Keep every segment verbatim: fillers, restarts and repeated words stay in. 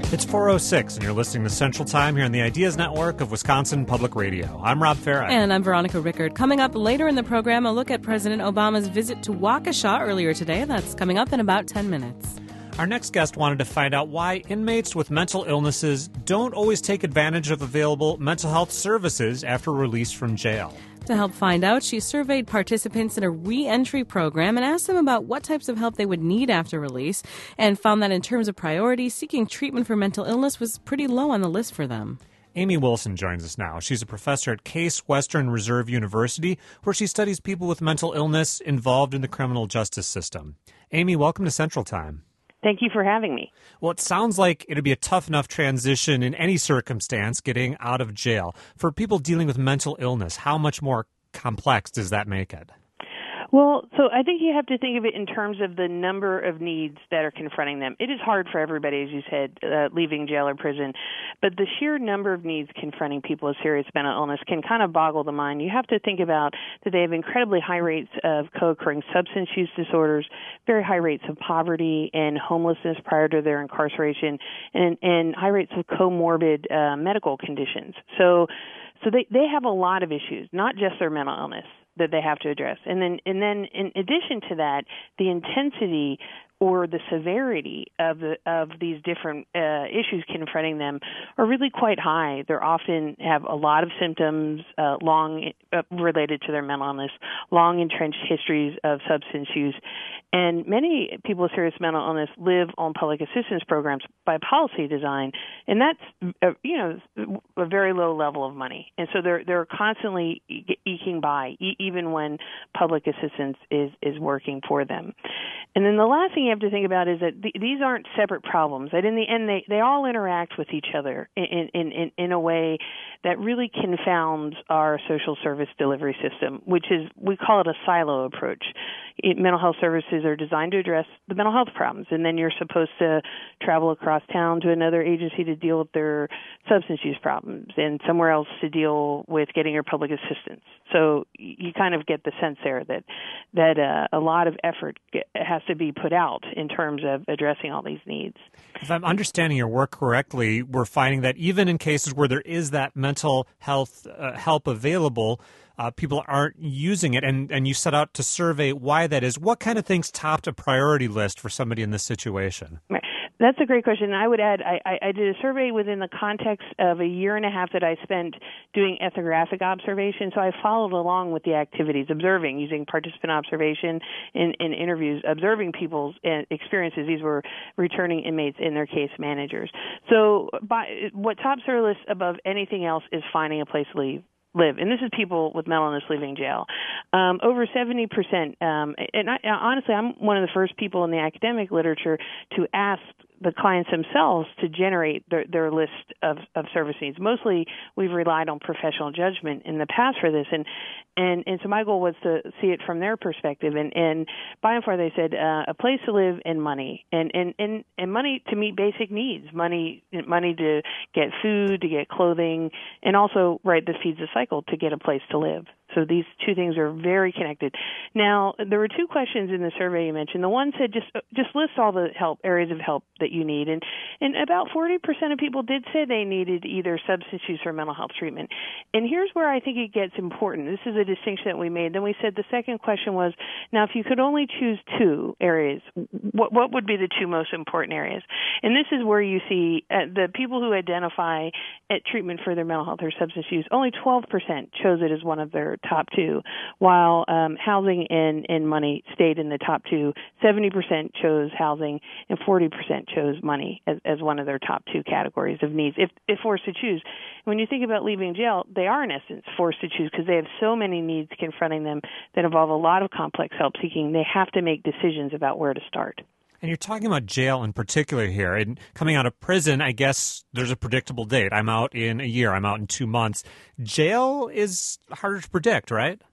It's four oh six, and you're listening to Central Time here on the Ideas Network of Wisconsin Public Radio. I'm Rob Farah. And I'm Veronica Rickard. Coming up later in the program, a look at President Obama's visit to Waukesha earlier today. That's coming up in about ten minutes. Our next guest wanted to find out why inmates with mental illnesses don't always take advantage of available mental health services after release from jail. To help find out, she surveyed participants in a re-entry program and asked them about what types of help they would need after release, and found that in terms of priorities, seeking treatment for mental illness was pretty low on the list for them. Amy Wilson joins us now. She's a professor at Case Western Reserve University, where she studies people with mental illness involved in the criminal justice system. Amy, welcome to Central Time. Thank you for having me. Well, it sounds like it'd be a tough enough transition in any circumstance getting out of jail. For people dealing with mental illness, how much more complex does that make it? Well, so I think you have to think of it in terms of the number of needs that are confronting them. It is hard for everybody, as you said, uh, leaving jail or prison, but the sheer number of needs confronting people with serious mental illness can kind of boggle the mind. You have to think about that they have incredibly high rates of co-occurring substance use disorders, very high rates of poverty and homelessness prior to their incarceration, and, and high rates of comorbid uh, medical conditions. So, so they, they have a lot of issues, not just their mental illness that they have to address. And then and then in addition to that, the intensity or the severity of the, of these different uh, issues confronting them are really quite high. They often have a lot of symptoms, uh, long uh, related to their mental illness, long entrenched histories of substance use, and many people with serious mental illness live on public assistance programs by policy design, and that's uh, you know a very low level of money, and so they're they're constantly e- eking by, e- even when public assistance is is working for them. And then the last thing you have to think about is that th- these aren't separate problems. That in the end, they, they all interact with each other in, in, in, in a way that really confounds our social service delivery system, which is, we call it a silo approach. It, mental health services are designed to address the mental health problems, and then you're supposed to travel across town to another agency to deal with their substance use problems, and somewhere else to deal with getting your public assistance. So you kind of get the sense there that that uh, a lot of effort get, has to be put out in terms of addressing all these needs. If I'm understanding your work correctly, we're finding that even in cases where there is that mental health uh, help available, uh, people aren't using it. And, and you set out to survey why that is. What kind of things topped a priority list for somebody in this situation? Right. That's a great question. I would add, I, I, I did a survey within the context of a year and a half that I spent doing ethnographic observation. So I followed along with the activities, observing, using participant observation in, in interviews, observing people's experiences. These were returning inmates and their case managers. So by, what tops their list above anything else is finding a place to leave. live. And this is people with mental illness leaving jail. Um, over seventy percent, um, and I, honestly, I'm one of the first people in the academic literature to ask the clients themselves to generate their, their list of, of service needs. Mostly, we've relied on professional judgment in the past for this, and and, and so my goal was to see it from their perspective. And, and by and far, they said uh, a place to live and money, and, and, and, and money to meet basic needs, money money to get food, to get clothing, and also, right, that feeds the cycle, to get a place to live. So these two things are very connected. Now, there were two questions in the survey you mentioned. The one said just just list all the help areas of help that you need, and and about forty percent of people did say they needed either substance use or mental health treatment. And here's where I think it gets important. This is a distinction that we made. Then we said the second question was, now if you could only choose two areas, what what would be the two most important areas? And this is where you see uh, the people who identify at treatment for their mental health or substance use, only twelve percent chose it as one of their top two, while um, housing and, and money stayed in the top two. seventy percent chose housing and forty percent chose money as, as one of their top two categories of needs, if, if forced to choose. When you think about leaving jail, they are in essence forced to choose because they have so many needs confronting them that involve a lot of complex help seeking. They have to make decisions about where to start. And you're talking about jail in particular here. And coming out of prison, I guess there's a predictable date. I'm out in a year. I'm out in two months. Jail is harder to predict, right?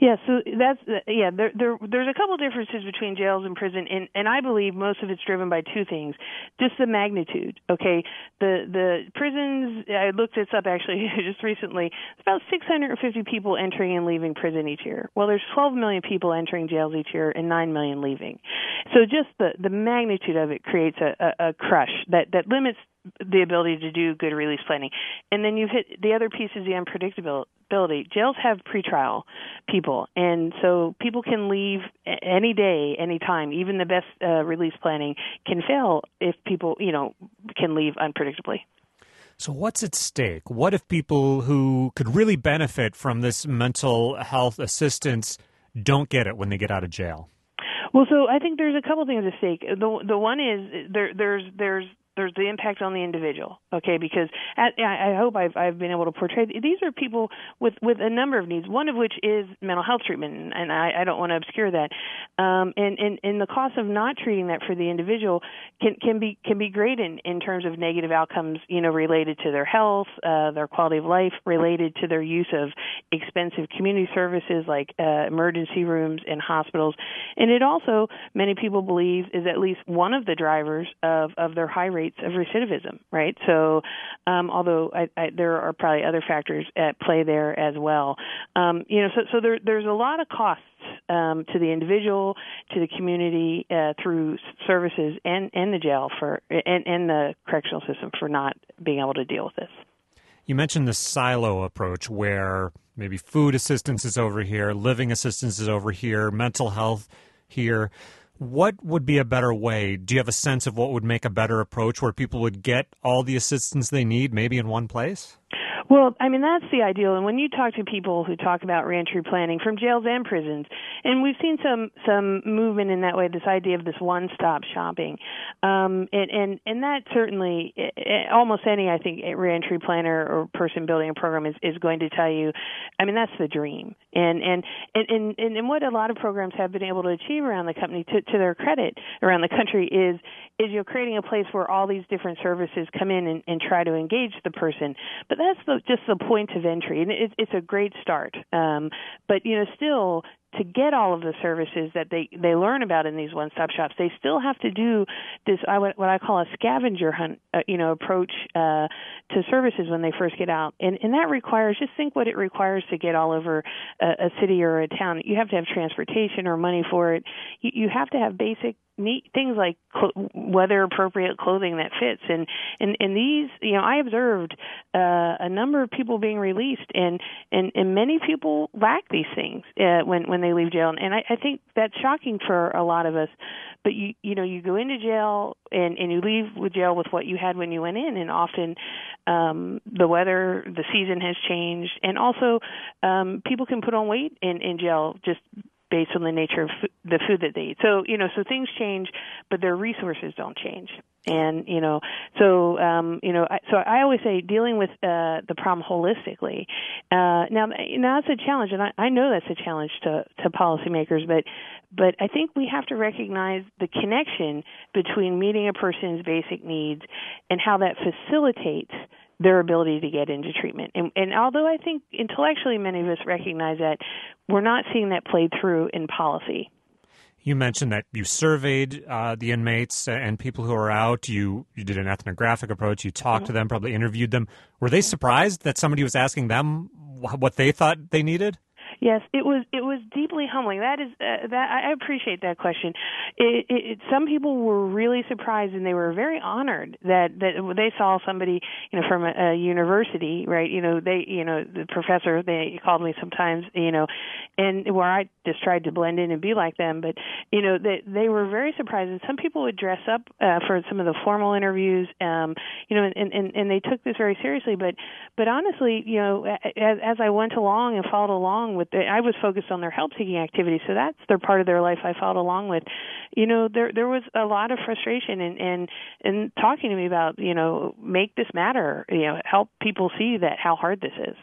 Yeah, so that's yeah. There, there, there's a couple differences between jails and prison, and, and I believe most of it's driven by two things: just the magnitude. Okay, the the prisons. I looked this up actually just recently. It's about six hundred fifty people entering and leaving prison each year. Well, there's twelve million people entering jails each year, and nine million leaving. So just the the magnitude of it creates a, a, a crush that that limits the ability to do good release planning. And then you've hit the other piece is the unpredictability. Jails have pretrial people, and so people can leave any day, any time. Even the best uh, release planning can fail if people, you know, can leave unpredictably. So what's at stake? What if people who could really benefit from this mental health assistance don't get it when they get out of jail? Well, so I think there's a couple things at stake. The the one is there there's there's there's the impact on the individual, okay, because at, I hope I've, I've been able to portray, these are people with, with a number of needs, one of which is mental health treatment, and I, I don't want to obscure that. Um, and, and, and the cost of not treating that for the individual can, can be can be great in, in terms of negative outcomes, you know, related to their health, uh, their quality of life, related to their use of expensive community services like uh, emergency rooms and hospitals. And it also, many people believe, is at least one of the drivers of, of their high rate of recidivism, right? So, um, although I, I, there are probably other factors at play there as well, um, you know, so, so there, there's a lot of costs um, to the individual, to the community uh, through services and, and the jail for and, and the correctional system for not being able to deal with this. You mentioned the silo approach where maybe food assistance is over here, living assistance is over here, mental health here. What would be a better way? Do you have a sense of what would make a better approach where people would get all the assistance they need maybe in one place? Well, I mean, that's the ideal. And when you talk to people who talk about reentry planning from jails and prisons, and we've seen some, some movement in that way, this idea of this one-stop shopping. Um, and, and, and that certainly, almost any, I think, reentry planner or person building a program is, is going to tell you, I mean, that's the dream. And, and, and, and, and what a lot of programs have been able to achieve around the company, to, to their credit, around the country, is, is you're creating a place where all these different services come in and, and try to engage the person. But that's the just the point of entry, and it, it's a great start. Um, but you know, still, to get all of the services that they, they learn about in these one-stop shops, they still have to do this I, what I call a scavenger hunt, uh, you know, approach uh, to services when they first get out, and and that requires, just think what it requires to get all over a, a city or a town. You have to have transportation or money for it. You, you have to have basic neat things like cl- weather appropriate clothing that fits, and and and these, you know, I observed uh, a number of people being released, and and and many people lack these things uh, when when they leave jail, and I, I think that's shocking for a lot of us. But you you know, you go into jail and and you leave with jail with what you had when you went in, and often um, the weather, the season has changed, and also um, people can put on weight in in jail just based on the nature of f- the food that they eat. So, you know, so things change, but their resources don't change. And, you know, so, um, you know, I, so I always say dealing with uh, the problem holistically. Uh, now, now that's a challenge, and I, I know that's a challenge to, to policymakers, but, but I think we have to recognize the connection between meeting a person's basic needs and how that facilitates their ability to get into treatment. And, and although I think intellectually many of us recognize that, we're not seeing that played through in policy. You mentioned that you surveyed uh, the inmates and people who are out. You you did an ethnographic approach. You talked mm-hmm. to them, probably interviewed them. Were they surprised that somebody was asking them what they thought they needed? Yes, it was. It was deeply humbling. That is uh, that. I appreciate that question. It, it, it, some people were really surprised, and they were very honored that, that they saw somebody, you know, from a, a university, right? You know, they, you know, the professor. They called me sometimes, you know, and where I just tried to blend in and be like them. But you know, they they were very surprised, and some people would dress up uh, for some of the formal interviews, um, you know, and, and and they took this very seriously. But but honestly, you know, as, as I went along and followed along with I was focused on their help-seeking activities, so that's their part of their life I followed along with. You know, there there was a lot of frustration and and and talking to me about, you know, make this matter, you know, help people see that how hard this is.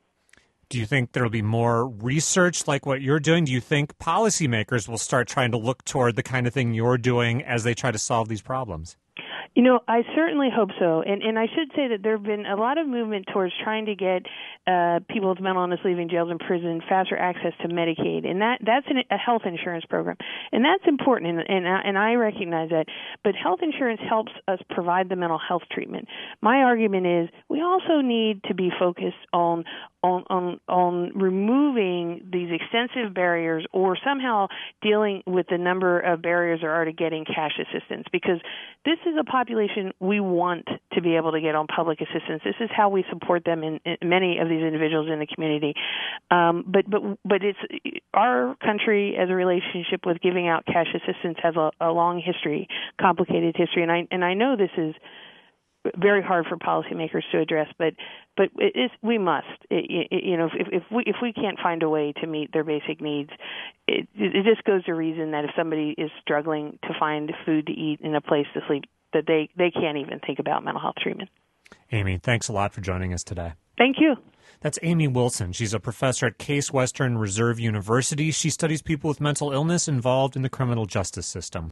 Do you think there will be more research like what you're doing? Do you think policymakers will start trying to look toward the kind of thing you're doing as they try to solve these problems? You know, I certainly hope so. And and I should say that there have been a lot of movement towards trying to get uh, people with mental illness leaving jails and prison faster access to Medicaid. And that that's an, a health insurance program. And that's important, and, and, and I recognize that. But health insurance helps us provide the mental health treatment. My argument is we also need to be focused on On, on on removing these extensive barriers, or somehow dealing with the number of barriers there are to getting cash assistance, because this is a population we want to be able to get on public assistance. This is how we support them in, in many of these individuals in the community. Um, but but but it's our country as a relationship with giving out cash assistance has a, a long history, complicated history, and I and I know this is very hard for policymakers to address, but but it is, we must. It, it, you know, if, if we if we can't find a way to meet their basic needs, it, it just goes to reason that if somebody is struggling to find food to eat and a place to sleep, that they, they can't even think about mental health treatment. Amy, thanks a lot for joining us today. Thank you. That's Amy Wilson. She's a professor at Case Western Reserve University. She studies people with mental illness involved in the criminal justice system.